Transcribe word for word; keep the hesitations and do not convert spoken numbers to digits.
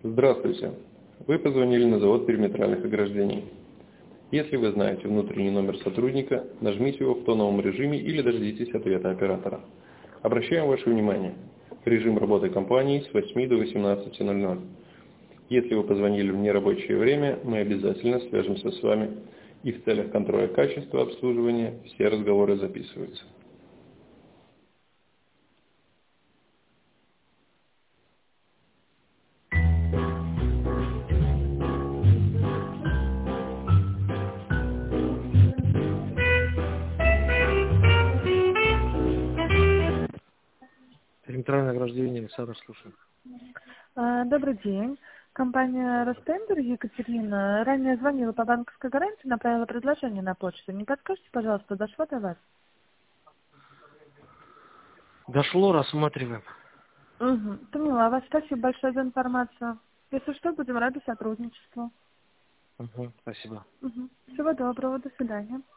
Здравствуйте. Вы позвонили на завод периметральных ограждений. Если вы знаете внутренний номер сотрудника, нажмите его в тоновом режиме или дождитесь ответа оператора. Обращаем ваше внимание. Режим работы компании с восьми до восемнадцати ноль ноль. Если вы позвонили в нерабочее время, мы обязательно свяжемся с вами, и в целях контроля качества обслуживания все разговоры записываются. Периметральное ограждение, Александр, слушаю. А, Добрый день. Компания Ростендер, Екатерина, ранее звонила по банковской гарантии, направила предложение на почту. Не подскажете, пожалуйста, дошло до вас? Дошло, рассматриваем. Угу. Поняла вас. Спасибо большое за информацию. Если что, будем рады сотрудничеству. Угу, спасибо. Угу. Всего доброго. До свидания.